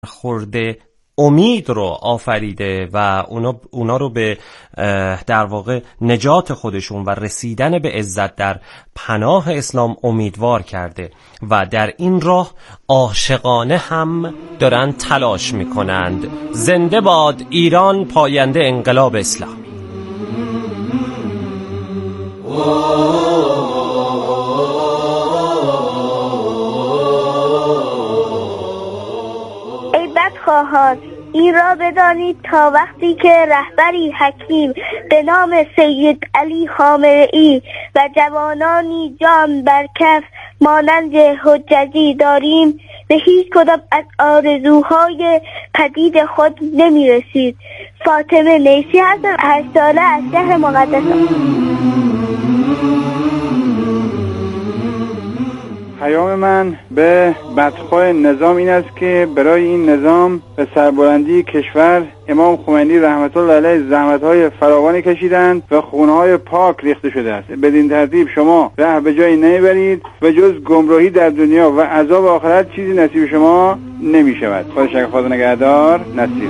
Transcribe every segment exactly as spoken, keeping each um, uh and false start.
خورده امید رو آفریده و اونا, اونا رو به در واقع نجات خودشون و رسیدن به عزت در پناه اسلام امیدوار کرده و در این راه عاشقانه هم دارن تلاش میکنند. زنده باد ایران، پاینده انقلاب اسلامی. ای بدخواهان، این را بدانید تا وقتی که رهبری حکیم به نام سید علی خامنه‌ای و جوانانی جان بر کف مانند حججی داریم، به هیچ کدام از آرزوهای پدید خود نمی رسید. فاطمه نیسی هستم، هشت ساله، از شهر مقدس. پیام من به بدخواه نظام این است که برای این نظام به سربلندی کشور امام خمینی رحمت الله علیه زحمت‌های فراوانی کشیدند و خونه‌های پاک ریخته شده است. بدین ترتیب شما ره به جایی نمیبرید و جز گمراهی در دنیا و عذاب آخرت چیزی نصیب شما نمی‌شود. خدا شکر نگهدار. نصیر.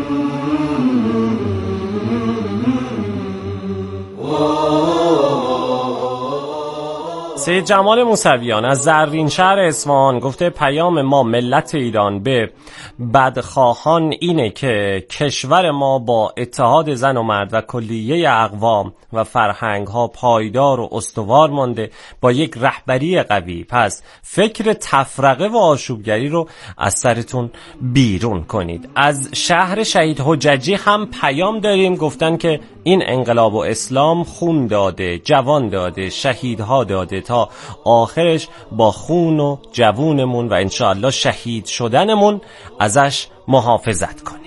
سید جمال موسویان از زرین شهر اصفهان گفته پیام ما ملت ایران به بدخواهان اینه که کشور ما با اتحاد زن و مرد و کلیه اقوام و فرهنگ ها پایدار و استوار مانده با یک رهبری قوی. پس فکر تفرقه و آشوبگری رو از سرتون بیرون کنید. از شهر شهید حججی هم پیام داریم، گفتن که این انقلاب و اسلام خون داده، جوان داده، شهیدها داده تا آخرش با خون و جوونمون و انشاءالله شهید شدنمون ازش محافظت کنیم.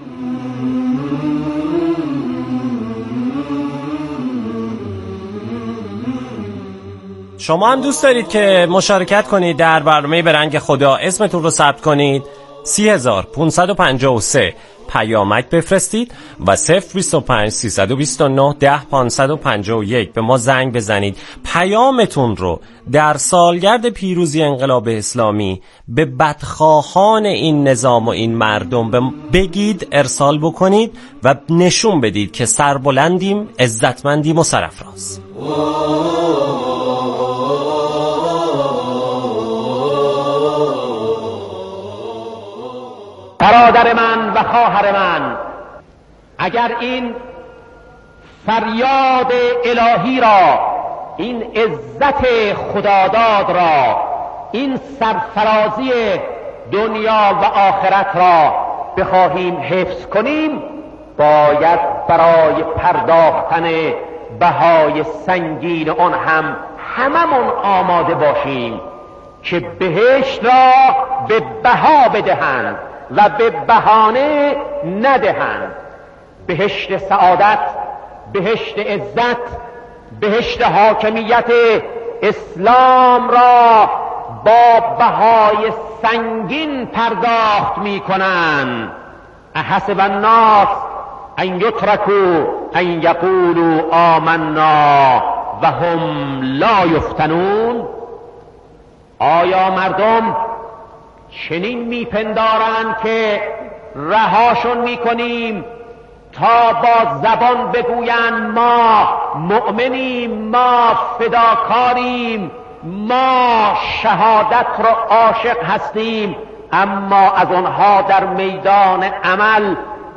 شما هم دوست دارید که مشارکت کنید در برنامه به رنگ خدا، اسمتون رو ثبت کنید، سی هزار پانصد و پنجاه و سه پیامک بفرستید و صفر بیست و پنج سیصد و بیست و نه ده پانصد و پنجاه و یک به ما زنگ بزنید. پیامتون رو در سالگرد پیروزی انقلاب اسلامی به بدخواهان این نظام و این مردم بگید، ارسال بکنید و نشون بدید که سربلندیم، عزتمندیم و سرفراز. برادر من و خواهر من، اگر این فریاد الهی را، این عزت خداداد را، این سرفرازی دنیا و آخرت را بخواهیم حفظ کنیم، باید برای پرداختن بهای سنگین آن هم هممون آماده باشیم که بهشت را به بها بدهند و به بهانه ندهند. بهشت سعادت، بهشت عزت، بهشت حاکمیت اسلام را با بهای سنگین پرداخت می کنند. احسب الناس ان یترکوا ان یقولوا آمنا و هم لا یفتنون. آیا مردم چنین میپندارند که رهاشون میکنیم تا با زبان بگویند ما مؤمنیم، ما فداکاریم، ما شهادت رو عاشق هستیم، اما از آنها در میدان عمل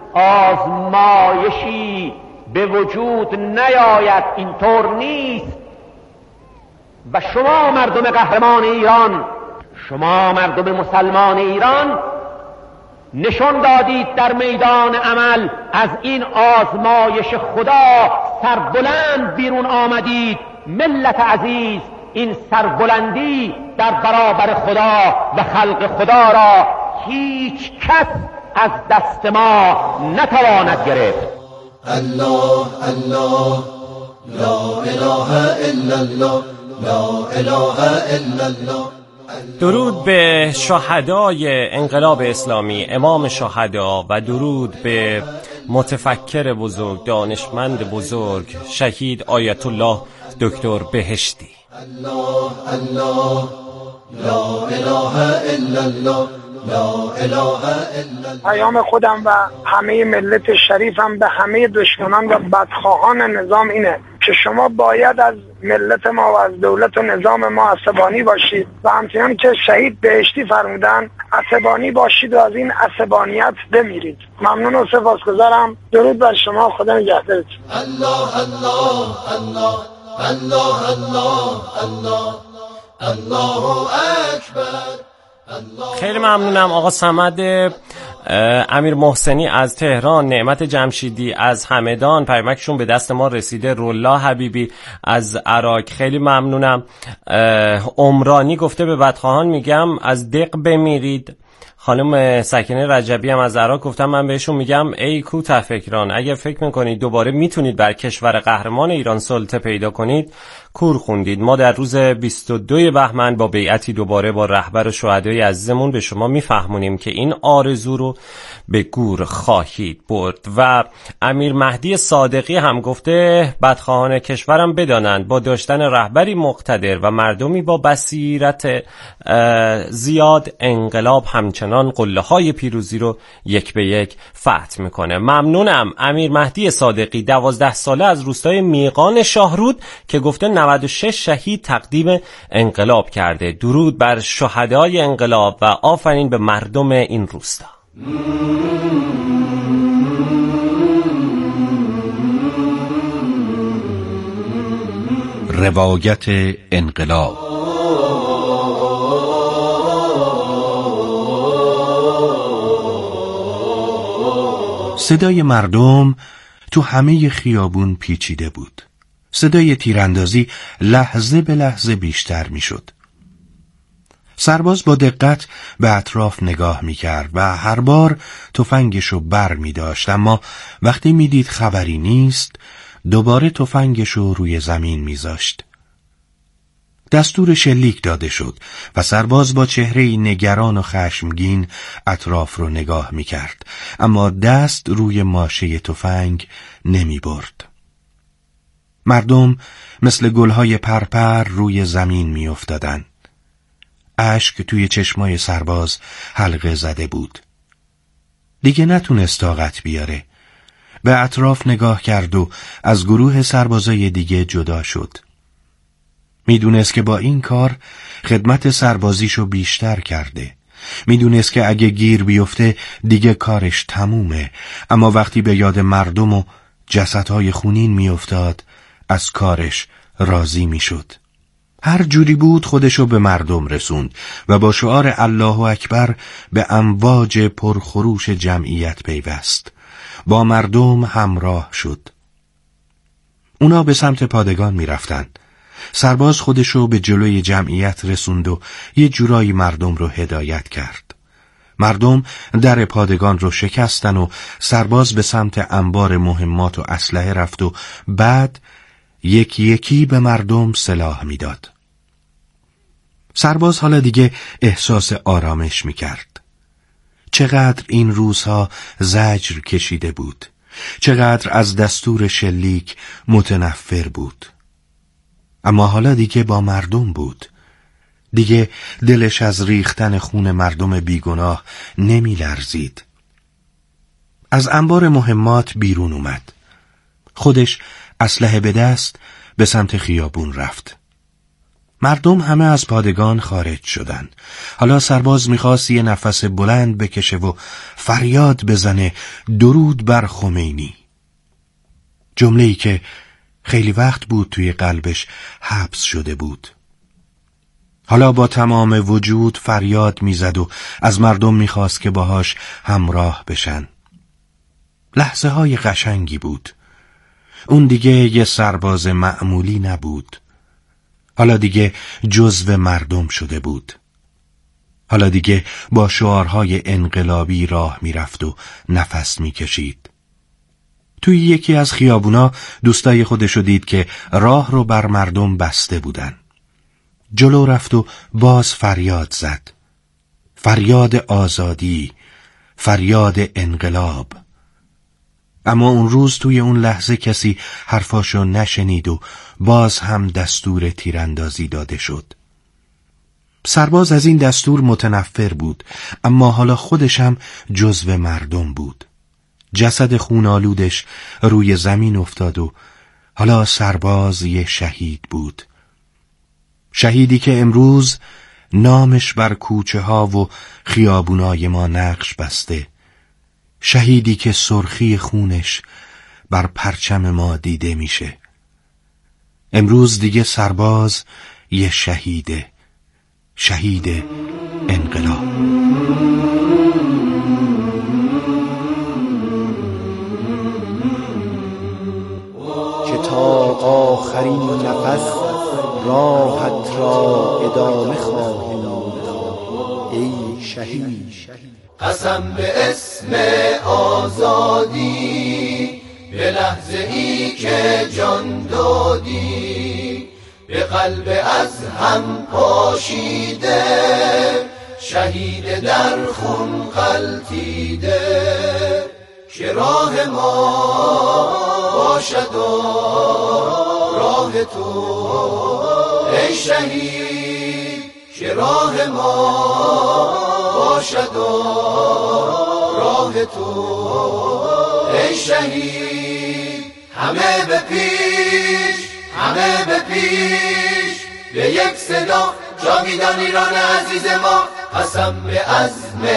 آزمایشی به وجود نیاید؟ اینطور نیست. و شما مردم قهرمان ایران، شما مردم مسلمان ایران نشان دادید در میدان عمل، از این آزمایش خدا سربلند بیرون آمدید. ملت عزیز، این سربلندی در برابر خدا و خلق خدا را هیچ کس از دست ما نتواند گرفت. الله الله لا اله الا الله لا اله الا الله. درود به شهدای انقلاب اسلامی، امام شهدا، و درود به متفکر بزرگ، دانشمند بزرگ، شهید آیت الله دکتر بهشتی. الله الله لا اله الا الله لا اله الا الله. پیام خودم و همه ملت شریفم به همه دشمنان و بدخواهان نظام اینه که شما باید از ملت ما و از دولت و نظام ما عصبانی باشید و همچنان که شهید بهشتی فرمودن عصبانی باشید و از این عصبانیت بمیرید. ممنون و سپاسگزارم. درود بر شما. خدا نگهدارتون. الله الله الله الله الله الله الله اکبر. خیلی ممنونم آقا صمد امیر محسنی از تهران، نعمت جمشیدی از همدان، پیامکشون به دست ما رسیده، رولا حبیبی از عراق خیلی ممنونم. عمرانی گفته به بدخواهان میگم از دق بمیرید. خانم سکینه رجبی هم از عراق گفتم من بهشون میگم ای کوته فکران، اگه فکر میکنید دوباره میتونید بر کشور قهرمان ایران سلطه پیدا کنید کور خوندید. ما در روز بیست و دو بهمن با بیعتی دوباره با رهبر و شهدای عزیزمون به شما میفهمونیم که این آرزو رو به گور خواهید برد. و امیر مهدی صادقی هم گفته بدخواهان کشورم بدانند با داشتن رهبری مقتدر و مردمی با بصیرت زیاد انقلاب همچنان قله های پیروزی رو یک به یک فتح میکنه. ممنونم امیر مهدی صادقی، دوازده ساله از روستای میقان شاهرود که گفته نود و شش شهید تقدیم انقلاب کرده. درود بر شهدای انقلاب و آفرین به مردم این روستا. روایت انقلاب. صدای مردم تو همه خیابون پیچیده بود. صدای تیراندازی لحظه به لحظه بیشتر می شد. سرباز با دقت به اطراف نگاه می کرد و هر بار تفنگشو بر می داشت، اما وقتی می دید خبری نیست دوباره تفنگشو روی زمین می زاشت. دستور شلیک داده شد و سرباز با چهره‌ای نگران و خشمگین اطراف رو نگاه می کرد، اما دست روی ماشه تفنگ نمی برد. مردم مثل گلهای پرپر روی زمین می افتادن. اشک توی چشمای سرباز حلقه زده بود. دیگه نتونست طاقت بیاره. به اطراف نگاه کرد و از گروه سربازای دیگه جدا شد. میدونست که با این کار خدمت سربازیشو بیشتر کرده. میدونست که اگه گیر بیفته دیگه کارش تمومه، اما وقتی به یاد مردم و جسدهای خونین میافتاد از کارش راضی میشد. هر جوری بود خودشو به مردم رسوند و با شعار الله اکبر به امواج پرخروش جمعیت پیوست. با مردم همراه شد. اونا به سمت پادگان میرفتن. سرباز خودشو به جلوی جمعیت رسوند و یه جورایی مردم رو هدایت کرد. مردم در پادگان رو شکستن و سرباز به سمت انبار مهمات و اسلحه رفت و بعد یکی یکی به مردم سلاح میداد. سرباز حالا دیگه احساس آرامش میکرد. چقدر این روزها زجر کشیده بود، چقدر از دستور شلیک متنفر بود، اما حالا دیگه با مردم بود. دیگه دلش از ریختن خون مردم بیگناه نمی لرزید. از انبار مهمات بیرون اومد. خودش اسلحه به دست به سمت خیابون رفت. مردم همه از پادگان خارج شدن. حالا سرباز میخواست یه نفس بلند بکشه و فریاد بزنه درود بر خمینی. جمله‌ای که خیلی وقت بود توی قلبش حبس شده بود. حالا با تمام وجود فریاد میزد و از مردم میخواست که باهاش همراه بشن. لحظه های قشنگی بود. اون دیگه یه سرباز معمولی نبود. حالا دیگه جزو مردم شده بود. حالا دیگه با شعارهای انقلابی راه میرفت و نفس میکشید. توی یکی از خیابونا دوستای خودشو دید که راه رو بر مردم بسته بودن. جلو رفت و باز فریاد زد. فریاد آزادی، فریاد انقلاب. اما اون روز توی اون لحظه کسی حرفاشو نشنید و باز هم دستور تیراندازی داده شد. سرباز از این دستور متنفر بود، اما حالا خودش هم جزو مردم بود. جسد خونالودش روی زمین افتاد و حالا سرباز یه شهید بود. شهیدی که امروز نامش بر کوچه ها و خیابونای ما نقش بسته. شهیدی که سرخی خونش بر پرچم ما دیده میشه. امروز دیگه سرباز یه شهیده، شهید انقلاب. که تا آخرین نفس راحت را ادامه خواهیم داد ای شهید. قسم به اسم آزادی، به لحظه ای که جان دادی، به قلب از هم پاشیده، شهید در خون غلتیده، که راه ما باشد و راه تو ای شهید، که راه ما باشد و راه تو ای شهید. همه به پیش، همه به پیش، به یک صدا جاویدان ایران عزیز ما. قسم به عزم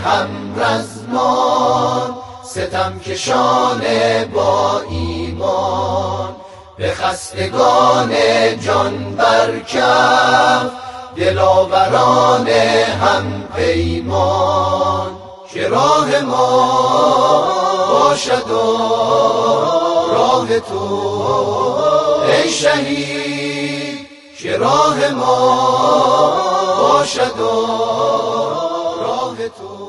همرزمان، ستم کشان با ایمان، به خستگان جان برکف، دلاوران هم پیمان، که راه ما باشد و راه تو ای شهید، که راه ما باشد و راه تو.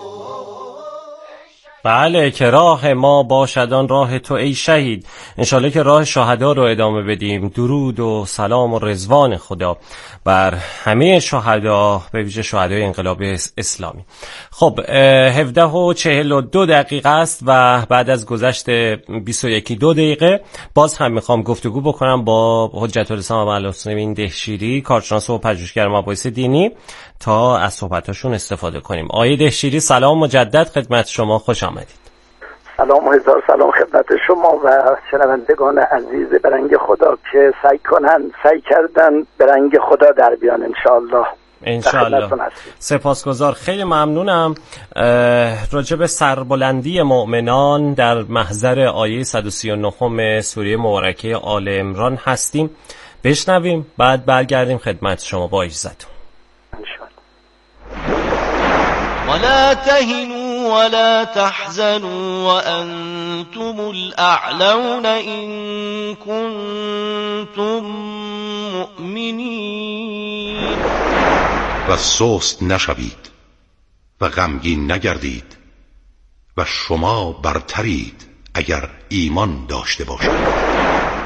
بله، که راه ما باشدان راه تو ای شهید. انشالله که راه شهدا رو ادامه بدیم. درود و سلام و رضوان خدا بر همه شهدا، به ویژه شهدای انقلاب اسلامی. خب هفده و چهل و دو دقیقه است و بعد از گذشت بیست و یک دو دقیقه باز هم میخوام گفتگو بکنم با حجت الاسلام ابوالحسین دهشیری، کارشناس و پژوهشگر مباحث دینی، تا از صحبتاشون استفاده کنیم. آقای دهشیری سلام مجدد خدمت شما، خوش آمدید. سلام و هزار سلام خدمت شما و شنوندگان عزیز برنگ خدا که سعی کنن سعی کردن برنگ خدا در بیان انشاءالله. انشاءالله. سپاسگزار، خیلی ممنونم. راجع به سربلندی مؤمنان در محضر آیه صد و سی و نه سوره مبارکه آل عمران هستیم، بشنویم بعد برگردیم خدمت شما با اجازهتون. ولا تهنوا ولا تحزنوا وأنتم الأعلون إن كنتم مؤمنين. و سست نشوید و غمگین نگردید و شما برترید اگر ایمان داشته باشید.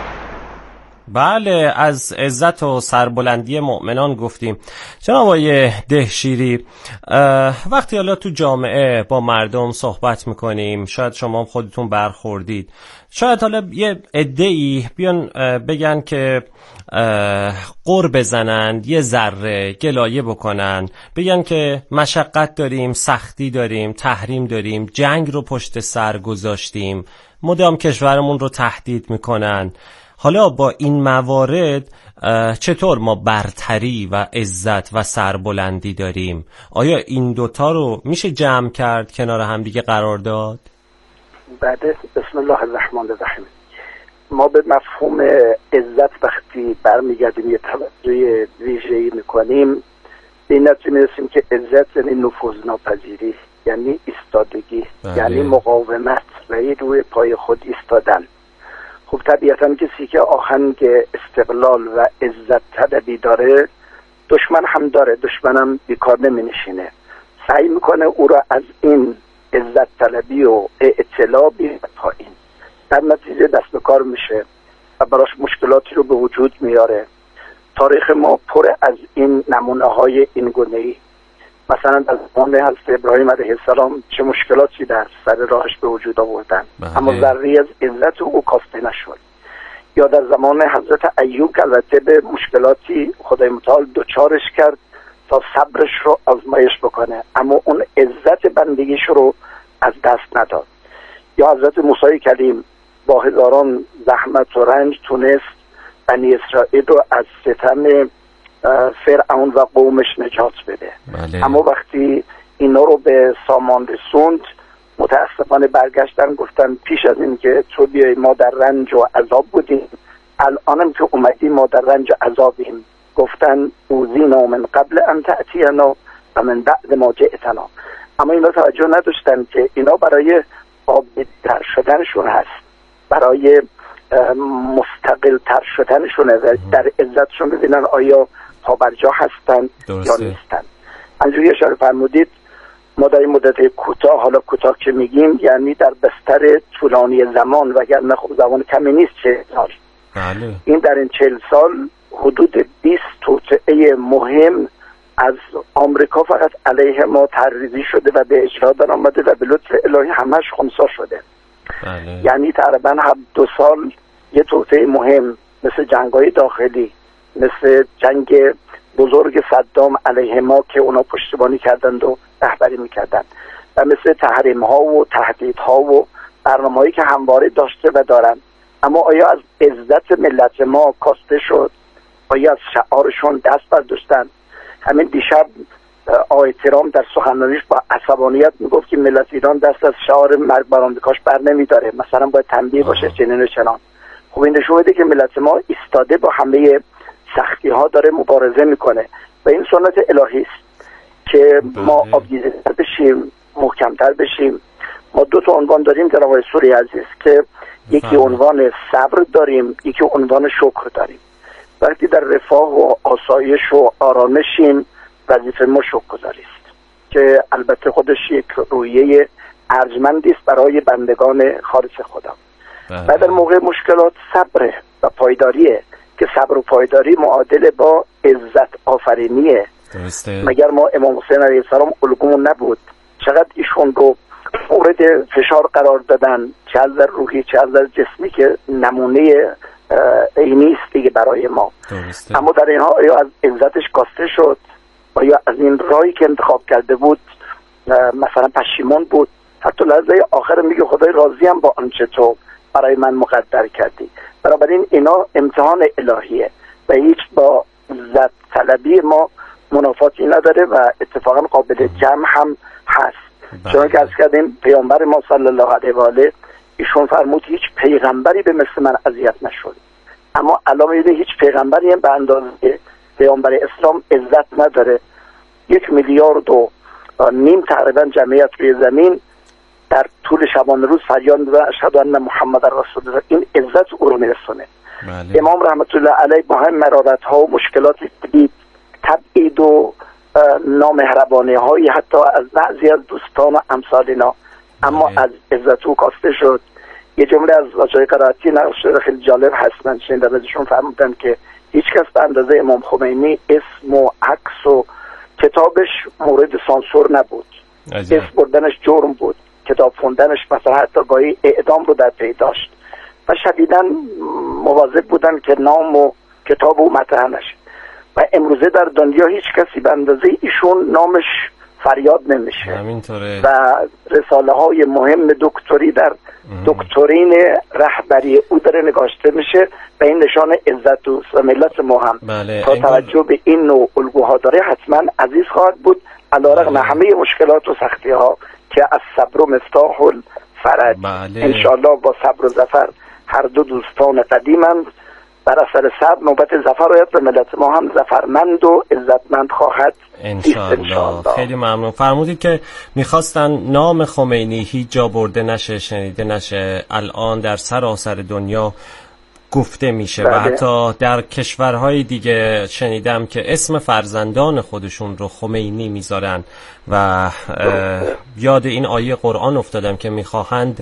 بله، از عزت و سربلندی مؤمنان گفتیم. جناب آقای دهشیری، وقتی حالا تو جامعه با مردم صحبت میکنیم، شاید شما خودتون برخوردید، شاید حالا یه عده‌ای بیان بگن که قر بزنن، یه ذره گلایه بکنن، بگن که مشقت داریم، سختی داریم، تحریم داریم، جنگ رو پشت سر گذاشتیم، مدام کشورمون رو تهدید میکنن. حالا با این موارد چطور ما برتری و عزت و سربلندی داریم؟ آیا این دوتا رو میشه جمع کرد، کنار هم دیگه قرار داد؟ بعد بسم الله الرحمن الرحیم، ما به مفهوم عزت وقتی برمیگردیم یه توجه ویژه‌ای میکنیم، به این نتیجه میرسیم که عزت یعنی نفوذ ناپذیری، یعنی ایستادگی، یعنی مقاومت و روی پای خود ایستادن. خب طبیعتاً کسی که آهنگ استقلال و عزت طلبی داره دشمن هم داره، دشمنم بیکار نمی نشینه، سعی میکنه او را از این عزت طلبی و اطلاع بیاره پایین، در نتیجه دست به کار میشه و براش مشکلاتی رو به وجود میاره. تاریخ ما پر از این نمونه های این گونه‌ای. مثلا در زمان حضرت ابراهیم علیه السلام چه مشکلاتی در سر راهش به وجود آوردن، اما ذره از عزت او کاسته نشد. یا در زمان حضرت ایوب که البته به مشکلاتی خدای متعال دوچارش کرد، تا صبرش رو آزمایش بکنه، اما اون عزت بندگیش رو از دست نداد. یا حضرت موسی کلیم با هزاران زحمت و رنج تونست بنی اسرائیل رو از ستم فرعون و قومش نجات بده. بله. اما وقتی اینا رو به سامان رسوند متاسفانه برگشتن گفتن پیش از این که تو بیای ما در رنج و عذاب بودیم، الانم که اومدی ما در رنج و عذابیم. گفتن اوذینا من قبل ان تأتینا و من بعد ما جئتنا. اما اینا توجه نداشتن که اینا برای عابدتر شدنشون هست، برای مستقل تر شدنشون هست، در عزتشون ببینن آیا پابرجا هستن درسته. یا نیستن. انجوری اشاره فرمودید ما در این مدت کوتاه، حالا کوتاه که میگیم یعنی در بستر طولانی زمان، وگرنه خب زمان کمی نیست چه سال. بله. این در این چهل سال حدود بیست توطئه مهم از آمریکا فقط علیه ما تحریزی شده و به اجرا در آمده و به لطف الهی همش خنثی شده. بله. یعنی تقریبا هم دو سال یه توطئه مهم مثل جنگ‌های داخلی، مثل جنگ بزرگ صدام علیه ما که اونا پشتیبانی کردند و رهبری میکردند، و مثل تحریم ها و تهدید ها و برنامه هایی که همواره داشته و دارن. اما آیا از عزت ملت ما کاسته شد؟ آیا از شعارشون دست برداشتن؟ همین دیشب آقای ترامپ در سخنرانیش با عصبانیت میگفت که ملت ایران دست از شعار مرگ بر آمریکاش بر نمیداره، مثلا باید تنبیه باشه چنین و چنان. خب این نشون میده که ملت ما ایستاده با همه سختی ها داره مبارزه میکنه و این سنت الهی است که ما آبگیزتر بشیم، محکمتر بشیم. ما دو تا عنوان داریم در آقای سوری عزیز که یکی عنوان صبر داریم، یکی عنوان شکر داریم. وقتی در رفاه و آسایش و آرامشیم وظیفه ما شکرگزاری است که البته خودش یک رویه ارجمندی است برای بندگان خالص خدا. و در موقع مشکلات صبر و پایداریه که صبر و پایداری معادل با عزت آفرینیه. درسته. مگر ما امام حسین علیه السلام الگومون نبود؟ چقدر ایشون رو مورد فشار قرار دادن، چه از روحی چه از جسمی، که نمونه عینی است دیگه برای ما. درسته. اما در اینها آیا از عزتش کاسته شد؟ آیا از این راهی که انتخاب کرده بود مثلا پشیمون بود؟ حتی لحظه آخر میگه خدای راضیم با آنچه تو برای من مقدر کردی. بنابراین اینا امتحان الهیه و هیچ با عزت طلبی ما منافاتی نداره و اتفاقا قابل جمع هم هست. چون که از کردیم پیامبر ما صلی الله علیه و آله ایشون فرمود هیچ پیغمبری به مثل من اذیت نشد. اما الان میبینید هیچ پیغمبری هم به اندازه پیامبر اسلام عزت نداره. یک میلیارد و نیم تقریبا جمعیت روی زمین در طول شبانه روز فریاد می‌زنن اشهد ان محمد رسول الله. این عزت او رو میرسونه. بله. امام رحمت الله علیه با هم مرارت ها و مشکلات دید، تبعید و نامهربانی هایی حتی از بعضی از دوستان و امثال اینا، اما بله. از عزت او کاسته شد. یه جمله از آقای قرائتی نقل خیلی جالب هست، من شنیدم ازشون فرمودن که هیچ کس به اندازه امام خمینی اسم و عکس و کتابش مورد سانسور نبود. عجب. اسم بردنش جرم بود، کتاب خوندنش مثلا حتی گاهی اعدام رو در پی داشت و شدیداً مواظب بودن که نام و کتاب او مطرح نشه. و امروزه در دنیا هیچ کسی به اندازه ایشون نامش فریاد نمیشه. همینطوره. و رساله های مهم دکتری در دکترین رهبری او داره نگاشته میشه و این نشان عزت و ملت ما هم بله. تا توجه به این نوع الگوها داره حتما عزیز خواهد بود علیرغم بله. همه مشکلات و سختی ها که از صبر و مفتاح الفرج. بله. انشاءالله با صبر و ظفر هر دو دوستان قدیمند. بر اثر صبر نوبت ظفر آید و ملت ما هم ظفرمند و عزتمند خواهد انشاءالله. خیلی ممنون. فرمودید که میخواستن نام خمینی هیچ جا برده نشه، شنیده نشه. الان در سراسر دنیا گفته میشه بله. و حتی در کشورهای دیگه شنیدم که اسم فرزندان خودشون رو خمینی میذارن و یاد این آیه قرآن افتادم که میخواهند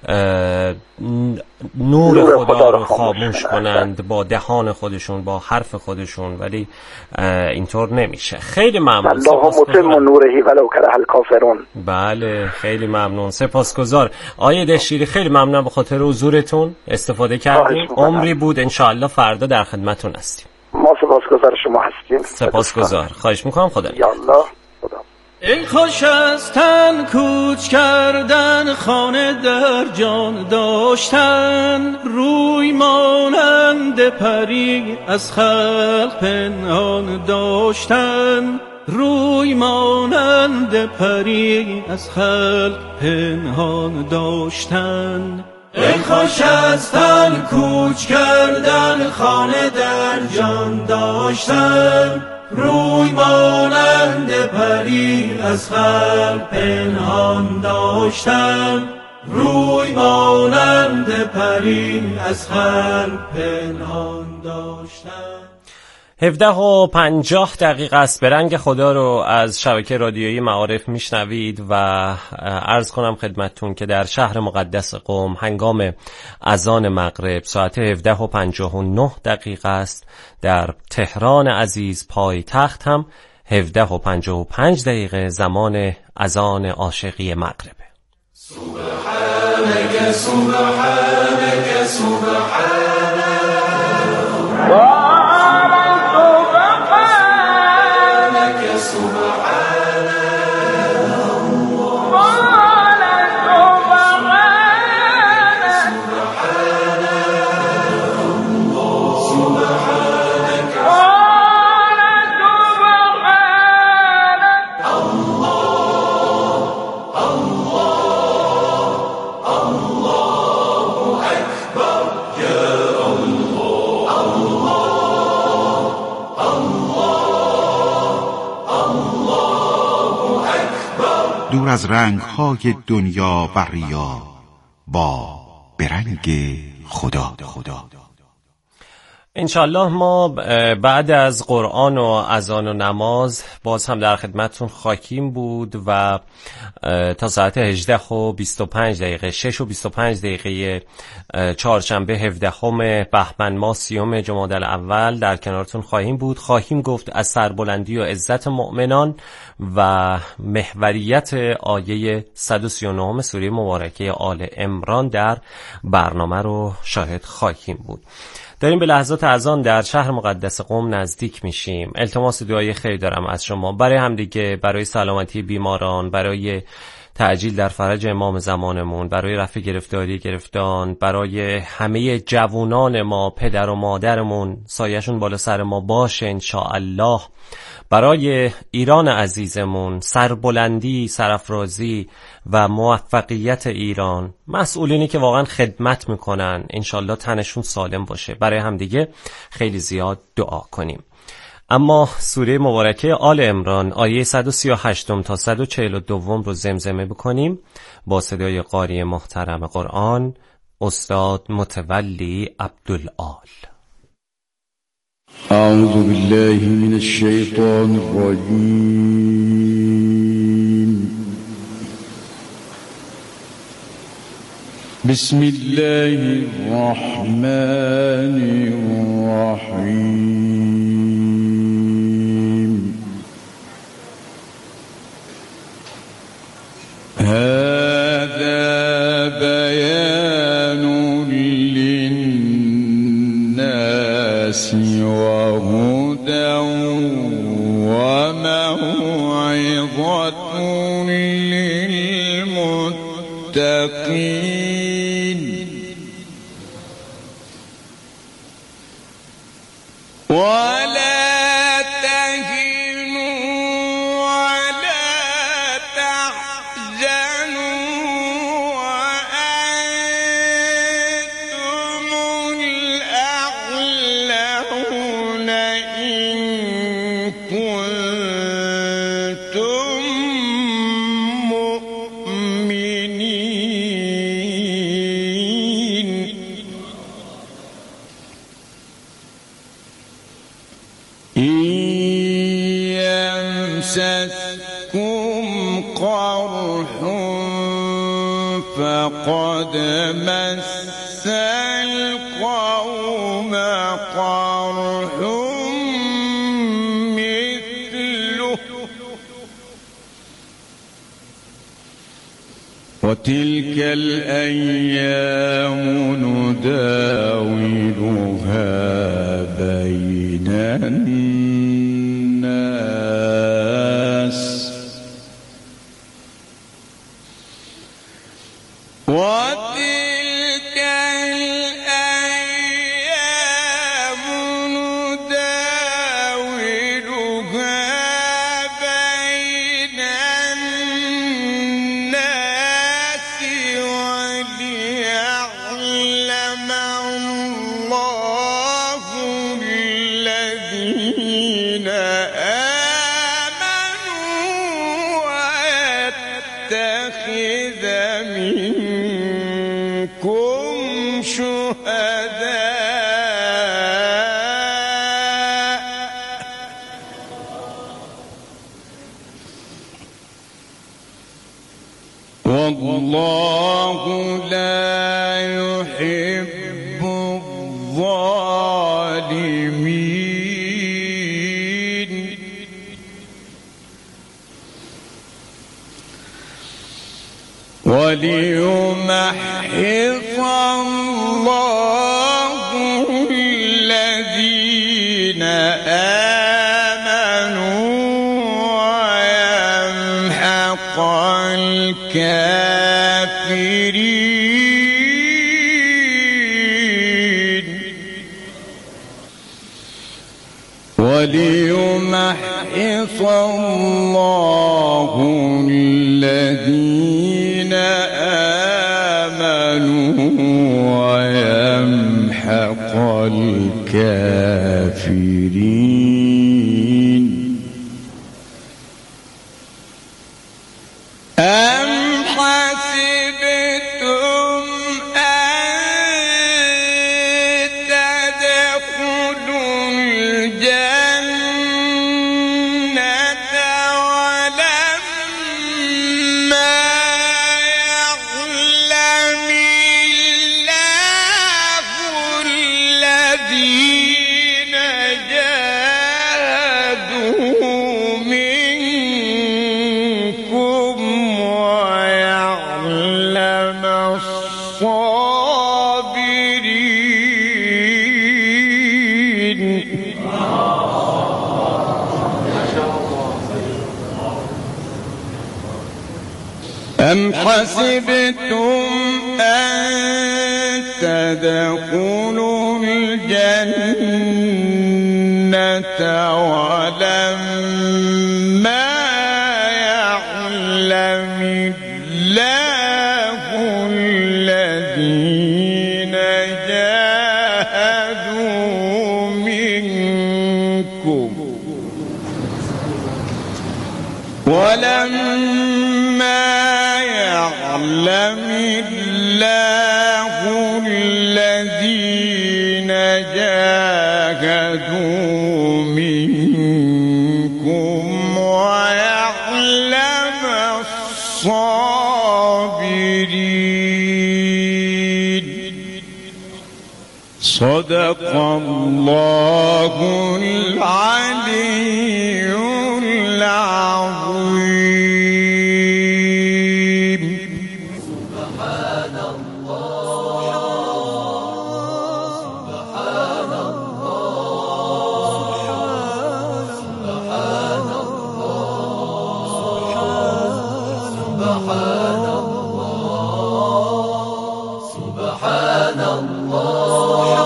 نور, نور خدا, خدا رو خاموش کنند با دهان خودشون، با حرف خودشون، ولی اینطور نمیشه. خیلی ممنون. الله متم نوره ولو کره الکافرون. بله خیلی ممنون، سپاسگزار. آیه دشیری خیلی ممنون به خاطر حضورتون، استفاده کردیم. عمری بود، انشاءالله فردا در خدمتون هستیم. ما سپاسگزار شما هستیم. سپاسگزار. خواهش میکنم. خدا یالله. خدا. ای خوش از تن کوچ کردن، خانه در جان داشتن، روی مانند پری از خلق پنهان داشتن، روی مانند پری از خلق پنهان داشتن. ای خوش از تن کوچ کردن، خانه در جان داشتن، روی مانند پری از خلق پنهان داشتن، روی مانند پری از خلق پنهان داشتن. هفده و پنجاه دقیقه است. به رنگ خدا رو از شبکه رادیویی معارف میشنوید و عرض کنم خدمتتون که در شهر مقدس قم هنگام اذان مغرب ساعت هفده و پنجاه و نه دقیقه است. در تهران عزیز پایتخت هم هفده و پنجاه و پنج دقیقه زمان اذان عاشقی مغربه. سبحانك سبحانك سبحانك دور از رنگ‌های دنیا و ریا، با برنگ خدا. انشالله ما بعد از قرآن و اذان و نماز باز هم در خدمتتون خواهیم بود و تا ساعت هجده و بیست و پنج دقیقه شش و بیست و پنج دقیقه چهارشنبه هفدهم بهمن ماه سیوم جمادی الاول در کنارتون خواهیم بود. خواهیم گفت از سربلندی و عزت مؤمنان و محوریت آیه صد و سی و نه سوره مبارکه آل عمران در برنامه رو شاهد خواهیم بود. داریم به لحظات اذان در شهر مقدس قم نزدیک میشیم. التماس دعای خیر دارم از شما برای همدیگه، برای سلامتی بیماران، برای تعجیل در فرج امام زمانمون، برای رفع گرفتاری گرفتان، برای همه جوانان ما، پدر و مادرمون سایه‌شون بالا سر ما باشه انشاءالله، برای ایران عزیزمون، سربلندی، سرافرازی و موفقیت ایران، مسئولینی که واقعا خدمت میکنن انشالله تنشون سالم باشه. برای هم دیگه خیلی زیاد دعا کنیم. اما سوره مبارکه آل عمران آیه صد و سی و هشت تا صد و چهل و دو رو زمزمه بکنیم با صدای قاری محترم قرآن استاد متولی عبدالآل. اعوذ بالله من الشیطان الرجیم. بسم الله الرحمن الرحیم. هذا بیان للناس وهدى وموعظة للمتقين. ولا تهنوا ولا تحزنوا وأنتم الأعلون إن كنتم مؤمنين. إن يمسسكم قرح فقد مس القوم قرح مثله وتلك الأيام نداولها بين الناس وتلك الأيام نداولها بين الناس وليعلم الله الذين آمنوا ويتخذ منكم شهداء والله لا يحب الظالمين وليمحص الله الذين آمنوا ويمحق الكافرين وليمحص الله الذين آمنوا ويمحق الكافرين أم حسبتم أن تدخلوا الجنة ولما يعلم الله الذين جاهدوا منكم ويعلم الصابرين أم حسبتم أن تدخلوا الجنة ولما يعلم الله الذين جاهدوا منكم ولما يعلم الله الذين جاهدوا منكم ويعلم الصابرين صدق الله العلي العظيم سبحان الله سبحان الله سبحان الله سبحان الله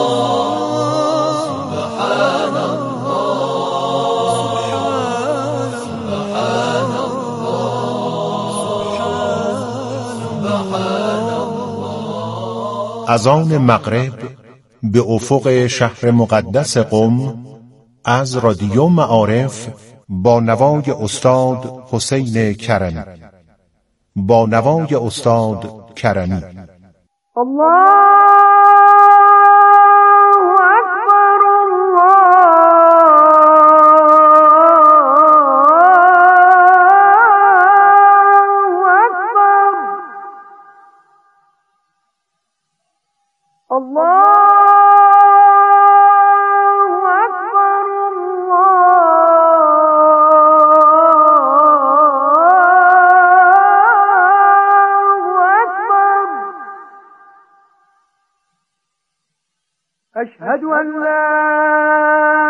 از آن مغرب به افق شهر مقدس قم از رادیو معارف با نوای استاد حسین کرمی با نوای استاد کرمی الله أشهد أن لا